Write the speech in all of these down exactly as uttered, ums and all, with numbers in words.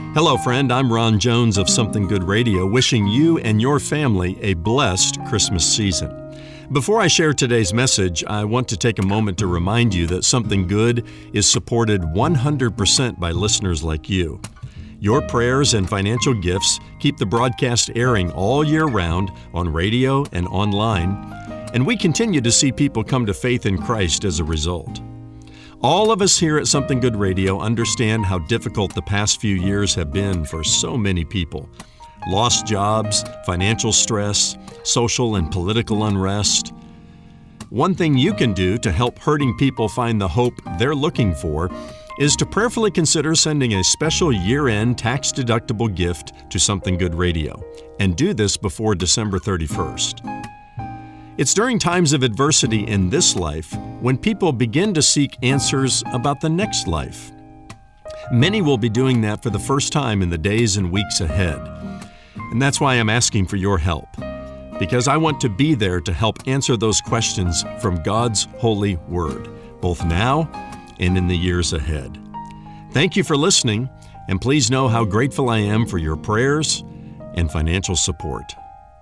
Hello, friend. I'm Ron Jones of Something Good Radio, wishing you and your family a blessed Christmas season. Before I share today's message, I want to take a moment to remind you that Something Good is supported one hundred percent by listeners like you. Your prayers and financial gifts keep the broadcast airing all year round on radio and online, and we continue to see people come to faith in Christ as a result. All of us here at Something Good Radio understand how difficult the past few years have been for so many people. Lost jobs, financial stress, social and political unrest. One thing you can do to help hurting people find the hope they're looking for is to prayerfully consider sending a special year-end tax-deductible gift to Something Good Radio, and do this before December thirty-first. It's during times of adversity in this life when people begin to seek answers about the next life. Many will be doing that for the first time in the days and weeks ahead. And that's why I'm asking for your help, because I want to be there to help answer those questions from God's holy word, both now and in the years ahead. Thank you for listening, and please know how grateful I am for your prayers and financial support.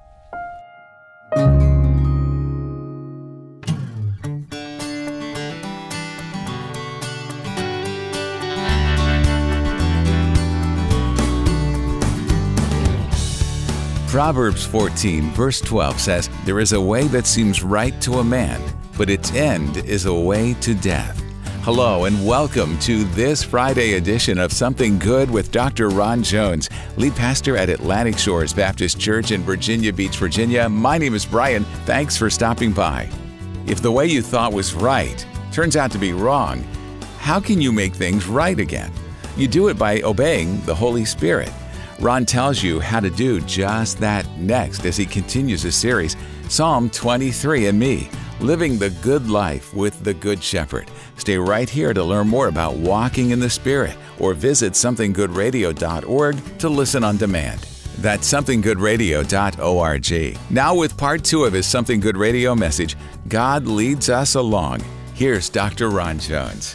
Proverbs fourteen, verse twelve says, "There is a way that seems right to a man, but its end is a way to death." Hello and welcome to this Friday edition of Something Good with Doctor Ron Jones, lead pastor at Atlantic Shores Baptist Church in Virginia Beach, Virginia. My name is Brian. Thanks for stopping by. If the way you thought was right turns out to be wrong, how can you make things right again? You do it by obeying the Holy Spirit. Ron tells you how to do just that next as he continues his series, Psalm twenty-three and Me, Living the Good Life with the Good Shepherd. Stay right here to learn more about walking in the Spirit, or visit something good radio dot org to listen on demand. That's something good radio dot org. Now with part two of his Something Good Radio message, God Leads Us Along. Here's Doctor Ron Jones.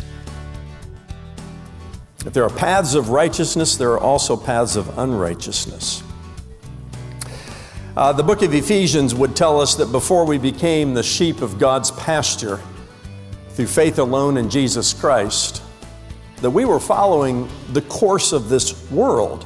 If there are paths of righteousness, there are also paths of unrighteousness. Uh, the book of Ephesians would tell us that before we became the sheep of God's pasture, through faith alone in Jesus Christ, that we were following the course of this world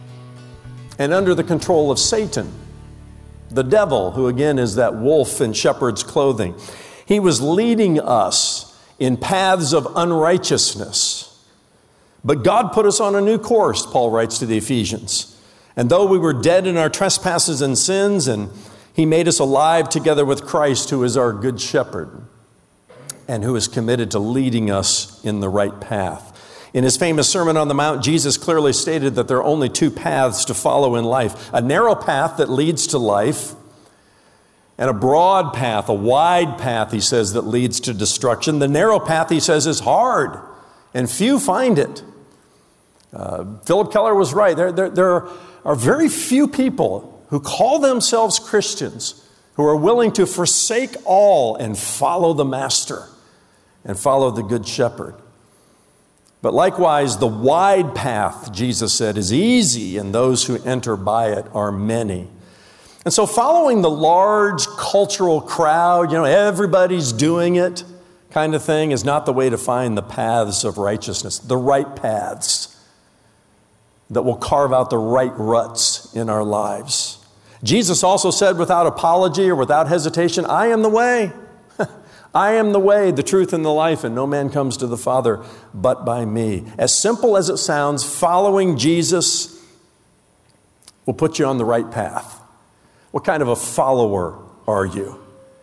and under the control of Satan, the devil, who again is that wolf in shepherd's clothing. He was leading us in paths of unrighteousness. But God put us on a new course, Paul writes to the Ephesians. And though we were dead in our trespasses and sins, and He made us alive together with Christ, who is our good shepherd, and who is committed to leading us in the right path. In His famous Sermon on the Mount, Jesus clearly stated that there are only two paths to follow in life. A narrow path that leads to life, and a broad path, a wide path, He says, that leads to destruction. The narrow path, He says, is hard, and few find it. Uh, Philip Keller was right. There, there, there are very few people who call themselves Christians who are willing to forsake all and follow the Master and follow the Good Shepherd. But likewise, the wide path, Jesus said, is easy, and those who enter by it are many. And so following the large cultural crowd, you know, everybody's doing it kind of thing, is not the way to find the paths of righteousness, the right paths that will carve out the right ruts in our lives. Jesus also said without apology or without hesitation, I am the way. I am the way, the truth, and the life, and no man comes to the Father but by me. As simple as it sounds, following Jesus will put you on the right path. What kind of a follower are you?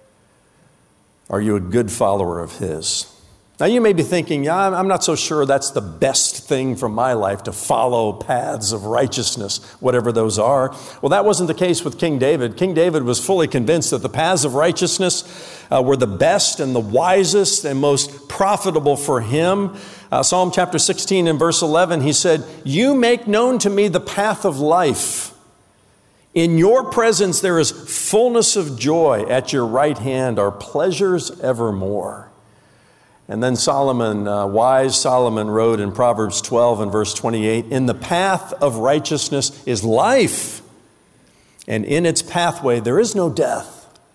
Are you a good follower of His? Now you may be thinking, yeah, I'm not so sure that's the best thing for my life, to follow paths of righteousness, whatever those are. Well, that wasn't the case with King David. King David was fully convinced that the paths of righteousness uh, were the best and the wisest and most profitable for him. Uh, Psalm chapter sixteen and verse eleven, he said, "You make known to me the path of life. In your presence there is fullness of joy. At your right hand are pleasures evermore." And then Solomon, uh, wise Solomon wrote in Proverbs twelve and verse twenty-eight, in the path of righteousness is life, and in its pathway there is no death.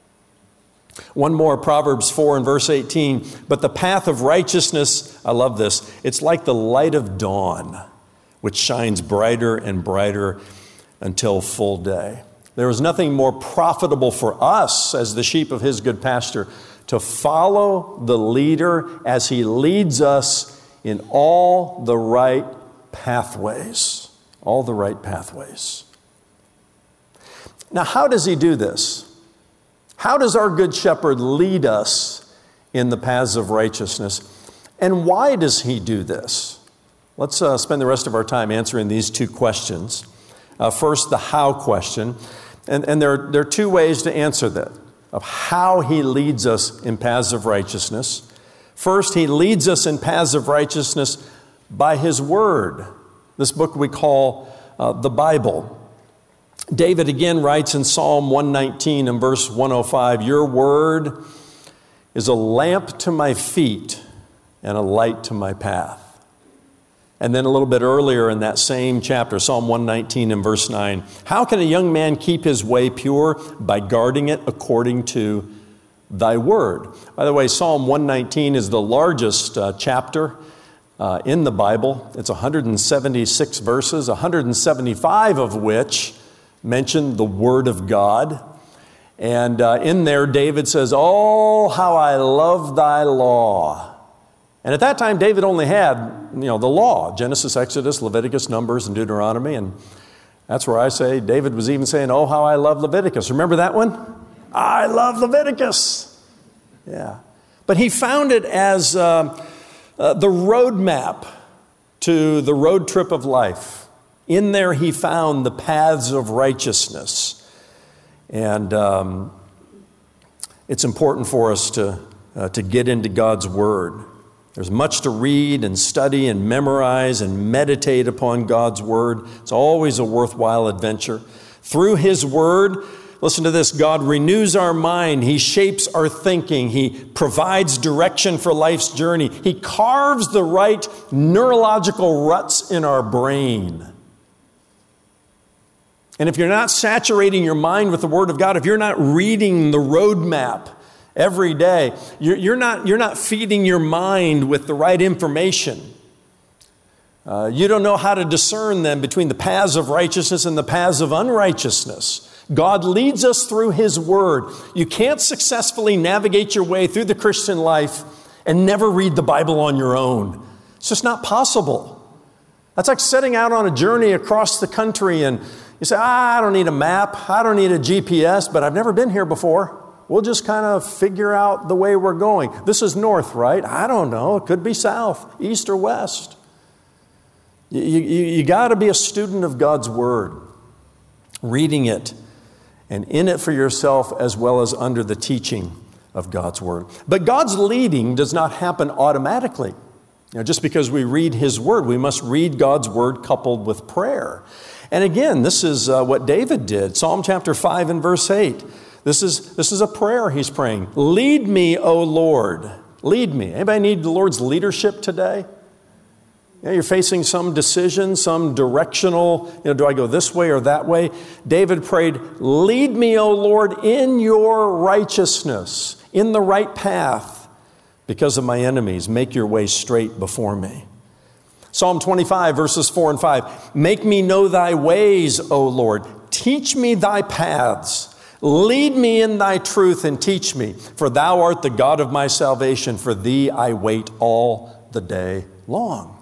One more, Proverbs four and verse eighteen, but the path of righteousness, I love this, it's like the light of dawn, which shines brighter and brighter until full day. There is nothing more profitable for us as the sheep of his good pasture to follow the leader as he leads us in all the right pathways. All the right pathways. Now, how does he do this? How does our good shepherd lead us in the paths of righteousness? And why does he do this? Let's uh, spend the rest of our time answering these two questions. Uh, first, the how question. And, and there, there are two ways to answer that, of how he leads us in paths of righteousness. First, he leads us in paths of righteousness by his word. This book we call uh, the Bible. David again writes in Psalm one nineteen and verse one oh five, your word is a lamp to my feet and a light to my path. And then a little bit earlier in that same chapter, Psalm one nineteen and verse nine, how can a young man keep his way pure? By guarding it according to thy word. By the way, Psalm one nineteen is the largest uh, chapter uh, in the Bible. It's one hundred seventy-six verses, one hundred seventy-five of which mention the word of God. And uh, in there, David says, oh, how I love thy law. And at that time, David only had, you know, the law, Genesis, Exodus, Leviticus, Numbers, and Deuteronomy. And that's where I say, David was even saying, oh, how I love Leviticus. Remember that one? I love Leviticus. Yeah. But he found it as uh, uh, the roadmap to the road trip of life. In there, he found the paths of righteousness. And um, it's important for us to, uh, to get into God's word. There's much to read and study and memorize and meditate upon God's word. It's always a worthwhile adventure. Through his word, listen to this, God renews our mind. He shapes our thinking. He provides direction for life's journey. He carves the right neurological ruts in our brain. And if you're not saturating your mind with the Word of God, if you're not reading the roadmap every day, you're, you're, not, you're not feeding your mind with the right information. Uh, you don't know how to discern them between the paths of righteousness and the paths of unrighteousness. God leads us through his word. You can't successfully navigate your way through the Christian life and never read the Bible on your own. It's just not possible. That's like setting out on a journey across the country and you say, ah, I don't need a map, I don't need a G P S, but I've never been here before. We'll just kind of figure out the way we're going. This is north, right? I don't know. It could be south, east, or west. You, you, you got to be a student of God's word, reading it and in it for yourself as well as under the teaching of God's word. But God's leading does not happen automatically. You know, just because we read his word, we must read God's word coupled with prayer. And again, this is uh, what David did. Psalm chapter five and verse eight. This is, this is a prayer he's praying. Lead me, O Lord. Lead me. Anybody need the Lord's leadership today? You know, you're facing some decision, some directional, you know, do I go this way or that way? David prayed, lead me, O Lord, in your righteousness, in the right path, because of my enemies. Make your way straight before me. Psalm twenty-five, verses four and five. Make me know thy ways, O Lord. Teach me thy paths. Lead me in thy truth and teach me. For thou art the God of my salvation. For thee I wait all the day long.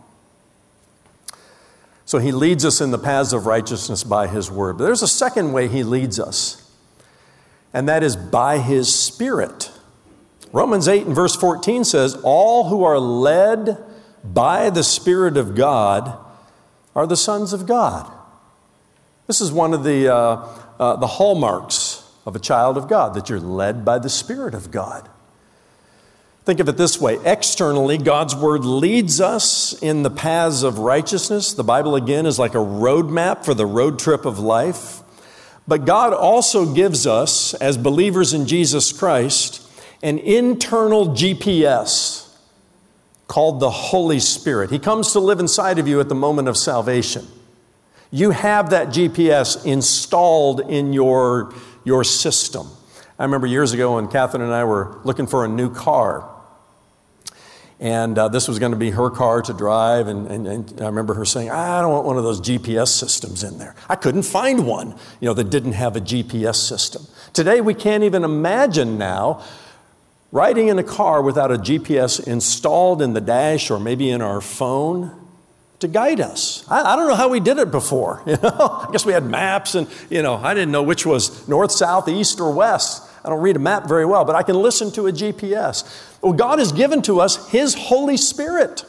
So he leads us in the paths of righteousness by his word. But there's a second way he leads us, and that is by his Spirit. Romans eight and verse fourteen says, all who are led by the Spirit of God are the sons of God. This is one of the, uh, uh, the hallmarks of a child of God, that you're led by the Spirit of God. Think of it this way. Externally, God's word leads us in the paths of righteousness. The Bible, again, is like a roadmap for the road trip of life. But God also gives us, as believers in Jesus Christ, an internal G P S. called the Holy Spirit. He comes to live inside of you at the moment of salvation. You have that G P S installed in your, your system. I remember years ago when Catherine and I were looking for a new car. And uh, this was going to be her car to drive. And, and, and I remember her saying, I don't want one of those G P S systems in there. I couldn't find one, you know, that didn't have a G P S system. Today, we can't even imagine now riding in a car without a G P S installed in the dash or maybe in our phone to guide us. I, I don't know how we did it before. You know, I guess we had maps and, you know, I didn't know which was north, south, east, or west. I don't read a map very well, but I can listen to a G P S. Well, God has given to us His Holy Spirit.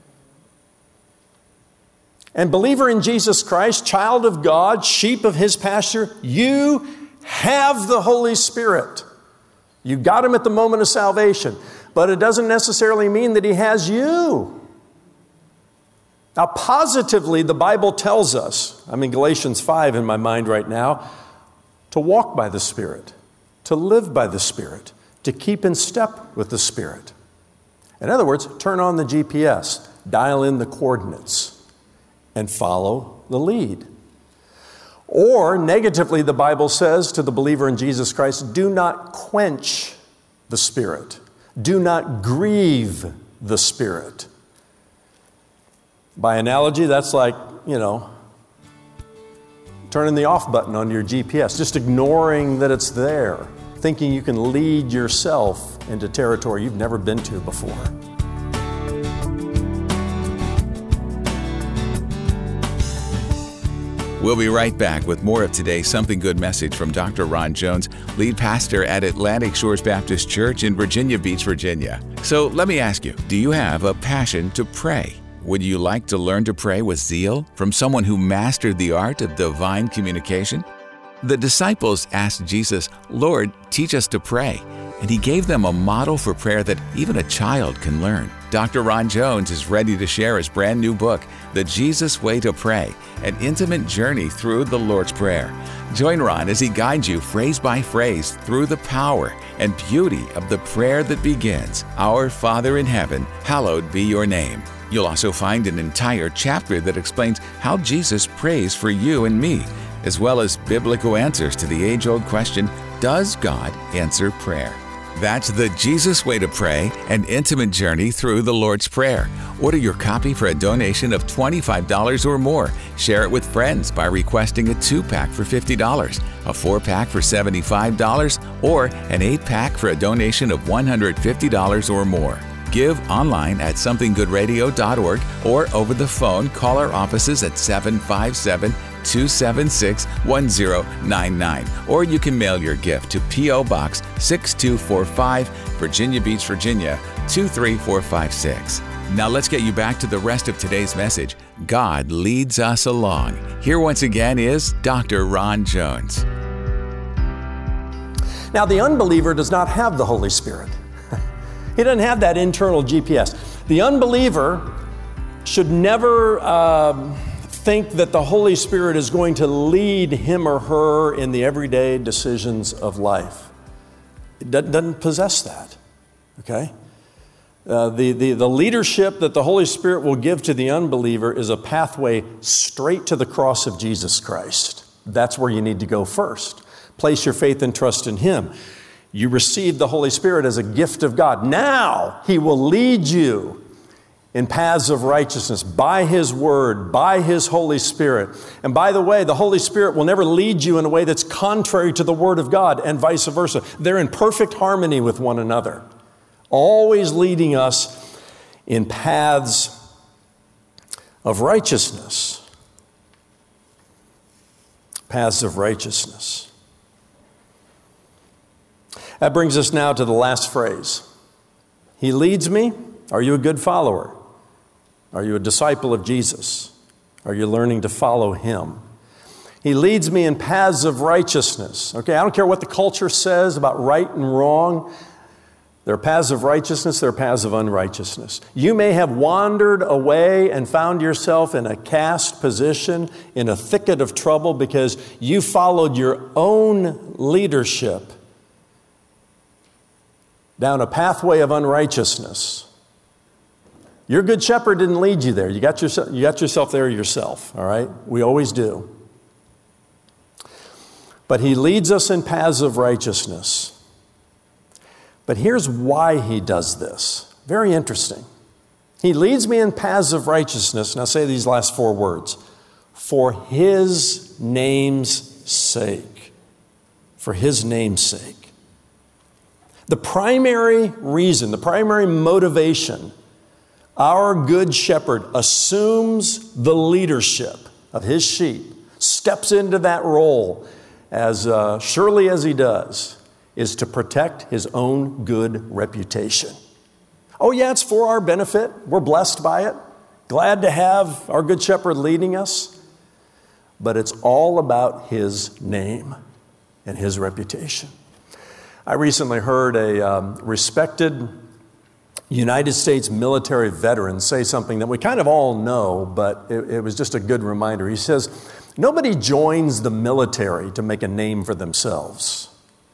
And believer in Jesus Christ, child of God, sheep of His pasture, you have the Holy Spirit. You got Him at the moment of salvation, but it doesn't necessarily mean that He has you. Now, positively, the Bible tells us, I'm in Galatians five in my mind right now, to walk by the Spirit, to live by the Spirit, to keep in step with the Spirit. In other words, turn on the G P S, dial in the coordinates, and follow the lead. Or, negatively, the Bible says to the believer in Jesus Christ, do not quench the Spirit. Do not grieve the Spirit. By analogy, that's like, you know, turning the off button on your G P S, just ignoring that it's there, thinking you can lead yourself into territory you've never been to before. We'll be right back with more of today's Something Good message from Doctor Ron Jones, lead pastor at Atlantic Shores Baptist Church in Virginia Beach, Virginia. So let me ask you, do you have a passion to pray? Would you like to learn to pray with zeal from someone who mastered the art of divine communication? The disciples asked Jesus, Lord, teach us to pray. And He gave them a model for prayer that even a child can learn. Doctor Ron Jones is ready to share his brand new book, The Jesus Way to Pray, an intimate journey through the Lord's Prayer. Join Ron as he guides you phrase by phrase through the power and beauty of the prayer that begins, Our Father in heaven, hallowed be your name. You'll also find an entire chapter that explains how Jesus prays for you and me, as well as biblical answers to the age-old question, does God answer prayer? That's The Jesus Way to Pray, an intimate journey through the Lord's Prayer. Order your copy for a donation of twenty-five dollars or more. Share it with friends by requesting a two-pack for fifty dollars, a four-pack for seventy-five dollars, or an eight-pack for a donation of one hundred fifty dollars or more. Give online at something good radio dot org or over the phone, call our offices at seven five seven, two seven six, one zero nine nine. Or you can mail your gift to P O Box six two four five, Virginia Beach, Virginia two three four five six. Now let's get you back to the rest of today's message. God leads us along. Here once again is Doctor Ron Jones. Now, the unbeliever does not have the Holy Spirit. He doesn't have that internal G P S. The unbeliever should never uh, think that the Holy Spirit is going to lead him or her in the everyday decisions of life. It doesn't possess that, okay? Uh, the, the, the leadership that the Holy Spirit will give to the unbeliever is a pathway straight to the cross of Jesus Christ. That's where you need to go first. Place your faith and trust in Him. You receive the Holy Spirit as a gift of God. Now He will lead you in paths of righteousness by His Word, by His Holy Spirit. And by the way, the Holy Spirit will never lead you in a way that's contrary to the Word of God and vice versa. They're in perfect harmony with one another, always leading us in paths of righteousness. Paths of righteousness. That brings us now to the last phrase. He leads me. Are you a good follower? Are you a disciple of Jesus? Are you learning to follow Him? He leads me in paths of righteousness. Okay, I don't care what the culture says about right and wrong. There are paths of righteousness, there are paths of unrighteousness. You may have wandered away and found yourself in a cast position, in a thicket of trouble because you followed your own leadership down a pathway of unrighteousness. Your good shepherd didn't lead you there. You got yourself, you got yourself there yourself, all right? We always do. But he leads us in paths of righteousness. But here's why he does this. Very interesting. He leads me in paths of righteousness. Now say these last four words. For his name's sake. For his name's sake. The primary reason, the primary motivation, our good shepherd assumes the leadership of his sheep, steps into that role as uh, surely as he does, is to protect his own good reputation. Oh yeah, it's for our benefit. We're blessed by it. Glad to have our good shepherd leading us. But it's all about his name and his reputation. I recently heard a um, respected United States military veteran say something that we kind of all know, but it, it was just a good reminder. He says, nobody joins the military to make a name for themselves.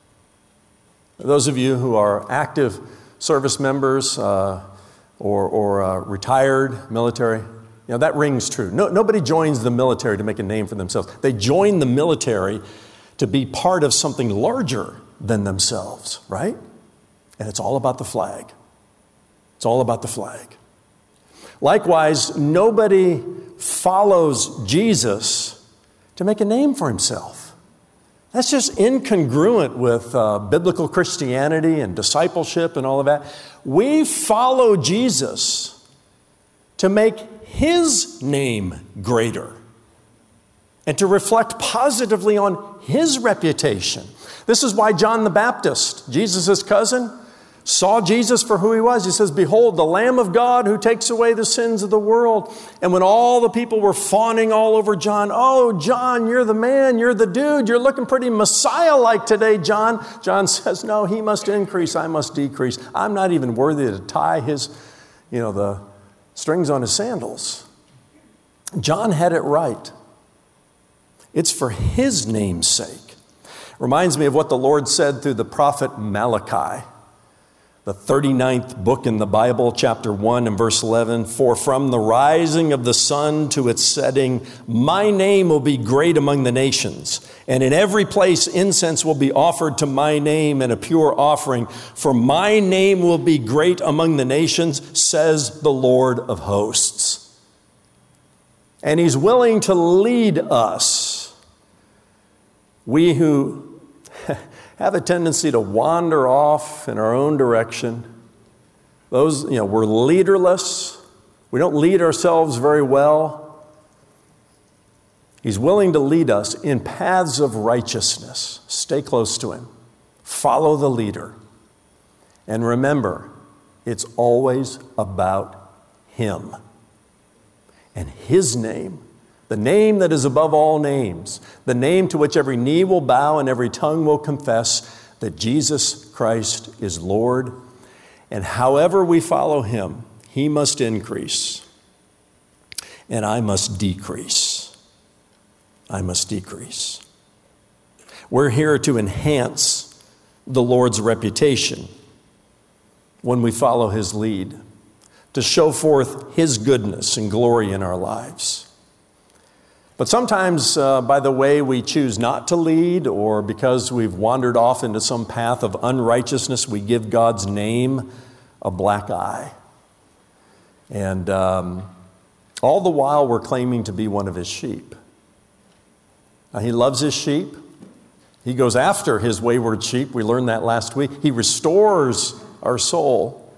Those of you who are active service members uh, or, or uh, retired military, you know, that rings true. No, nobody joins the military to make a name for themselves. They join the military to be part of something larger than themselves, right? And it's all about the flag. It's all about the flag. Likewise, nobody follows Jesus to make a name for himself. That's just incongruent with uh, biblical Christianity and discipleship and all of that. We follow Jesus to make his name greater and to reflect positively on his reputation. This is why John the Baptist, Jesus' cousin, saw Jesus for who he was. He says, behold, the Lamb of God who takes away the sins of the world. And when all the people were fawning all over John, oh, John, you're the man, you're the dude, you're looking pretty Messiah-like today, John. John says, no, he must increase, I must decrease. I'm not even worthy to tie his, you know, the strings on his sandals. John had it right. It's for his name's sake. Reminds me of what the Lord said through the prophet Malachi. The thirty-ninth book in the Bible, chapter one and verse eleven, for from the rising of the sun to its setting, my name will be great among the nations. And in every place incense will be offered to my name and a pure offering. For my name will be great among the nations, says the Lord of hosts. And he's willing to lead us. We who have a tendency to wander off in our own direction. Those, you know, we're leaderless. We don't lead ourselves very well. He's willing to lead us in paths of righteousness. Stay close to him. Follow the leader. And remember, it's always about him and his name. The name that is above all names, the name to which every knee will bow and every tongue will confess that Jesus Christ is Lord. And however we follow him, he must increase and I must decrease. I must decrease. We're here to enhance the Lord's reputation when we follow his lead, to show forth his goodness and glory in our lives. But sometimes, uh, by the way we choose not to lead, or because we've wandered off into some path of unrighteousness, we give God's name a black eye. And um, all the while we're claiming to be one of his sheep. Now, he loves his sheep. He goes after his wayward sheep. We learned that last week. He restores our soul.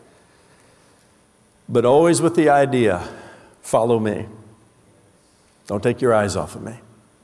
But always with the idea, follow me. Don't take your eyes off of me.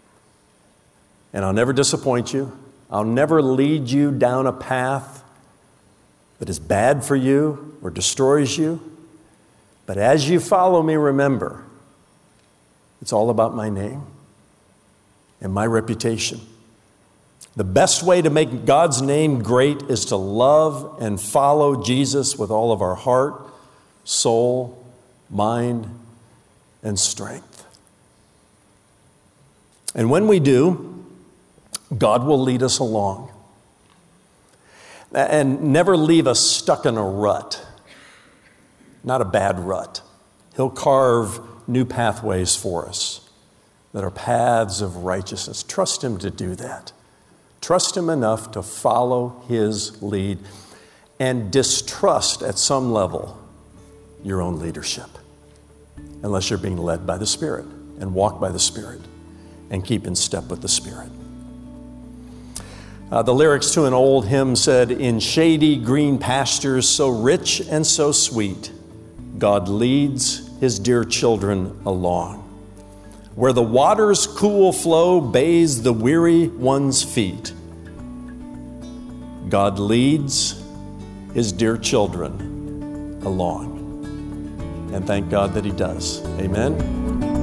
And I'll never disappoint you. I'll never lead you down a path that is bad for you or destroys you. But as you follow me, remember, it's all about my name and my reputation. The best way to make God's name great is to love and follow Jesus with all of our heart, soul, mind, and strength. And when we do, God will lead us along and never leave us stuck in a rut. Not a bad rut, He'll carve new pathways for us that are paths of righteousness. Trust Him to do that. Trust Him enough to follow His lead and distrust at some level your own leadership, unless you're being led by the Spirit, and walk by the Spirit and keep in step with the Spirit. Uh, the lyrics to an old hymn said, "In shady green pastures so rich and so sweet, God leads His dear children along. Where the water's cool flow bathes the weary one's feet, God leads His dear children along." And thank God that He does. Amen.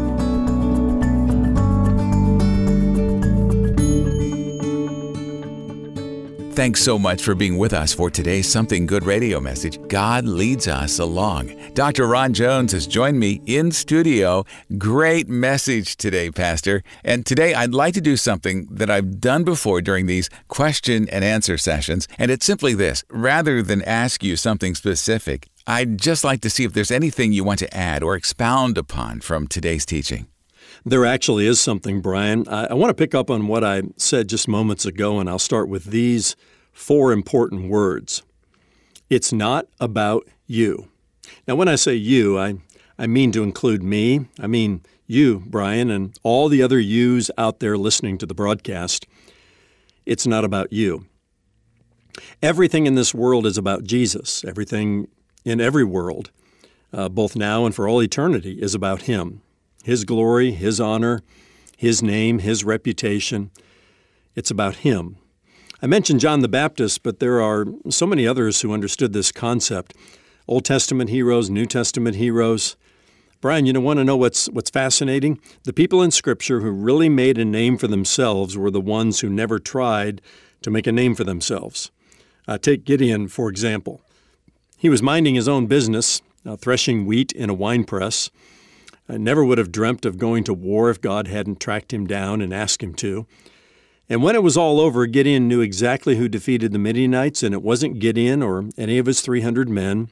Thanks so much for being with us for today's Something Good radio message, God Leads Us Along. Doctor Ron Jones has joined me in studio. Great message today, Pastor. And today I'd like to do something that I've done before during these question and answer sessions. And it's simply this: rather than ask you something specific, I'd just like to see if there's anything you want to add or expound upon from today's teaching. There actually is something, Brian. I, I want to pick up on what I said just moments ago, and I'll start with these four important words. It's not about you. Now, when I say you, I, I mean to include me. I mean you, Brian, and all the other yous out there listening to the broadcast. It's not about you. Everything in this world is about Jesus. Everything in every world, uh, both now and for all eternity, is about Him. His glory, His honor, His name, His reputation. It's about Him. I mentioned John the Baptist, but there are so many others who understood this concept. Old Testament heroes, New Testament heroes. Brian, you want to know what's what's fascinating? The people in Scripture who really made a name for themselves were the ones who never tried to make a name for themselves. Uh, take Gideon, for example. He was minding his own business, uh, threshing wheat in a wine press. I never would have dreamt of going to war if God hadn't tracked him down and asked him to. And when it was all over, Gideon knew exactly who defeated the Midianites, and it wasn't Gideon or any of his three hundred men.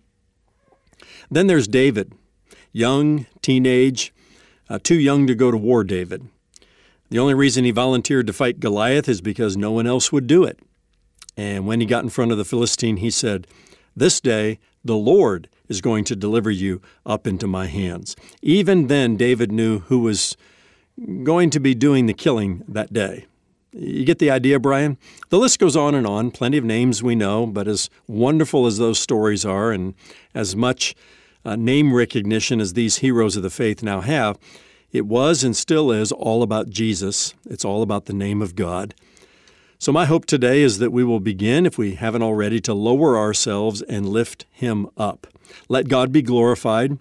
Then there's David, young, teenage, uh, too young to go to war David. The only reason he volunteered to fight Goliath is because no one else would do it. And when he got in front of the Philistine, he said, "This day the Lord is going to deliver you up into my hands." Even then, David knew who was going to be doing the killing that day. You get the idea, Brian? The list goes on and on. Plenty of names we know, but as wonderful as those stories are and as much uh, name recognition as these heroes of the faith now have, it was and still is all about Jesus. It's all about the name of God. So my hope today is that we will begin, if we haven't already, to lower ourselves and lift Him up. Let God be glorified,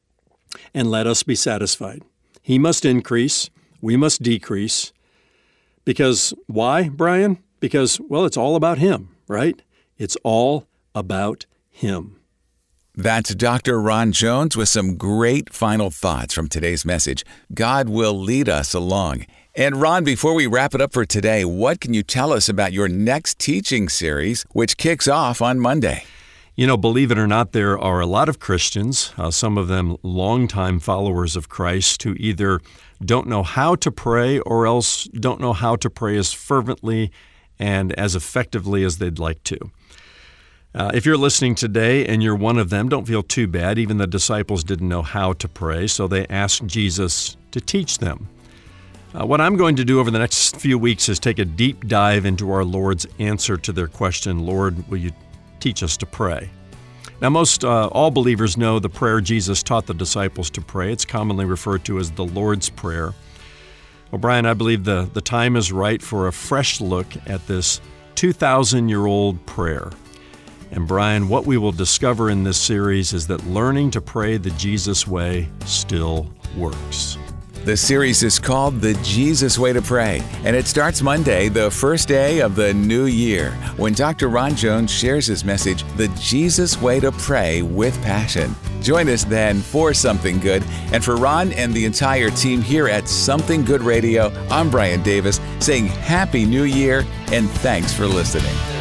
and let us be satisfied. He must increase, we must decrease. Because why, Brian? Because, well, it's all about Him, right? It's all about Him. That's Doctor Ron Jones with some great final thoughts from today's message. God will lead us along. And Ron, before we wrap it up for today, what can you tell us about your next teaching series, which kicks off on Monday? You know, believe it or not, there are a lot of Christians, uh, some of them longtime followers of Christ, who either don't know how to pray or else don't know how to pray as fervently and as effectively as they'd like to. Uh, if you're listening today and you're one of them, don't feel too bad. Even the disciples didn't know how to pray, so they asked Jesus to teach them. Uh, what I'm going to do over the next few weeks is take a deep dive into our Lord's answer to their question, "Lord, will you teach us to pray?" Now, most uh, all believers know the prayer Jesus taught the disciples to pray. It's commonly referred to as the Lord's Prayer. Well, Brian, I believe the, the time is right for a fresh look at this two thousand year old prayer. And Brian, what we will discover in this series is that learning to pray the Jesus way still works. The series is called The Jesus Way to Pray, and it starts Monday, the first day of the new year, when Doctor Ron Jones shares his message, The Jesus Way to Pray with Passion. Join us then for Something Good. And for Ron and the entire team here at Something Good Radio, I'm Brian Davis, saying Happy New Year and thanks for listening.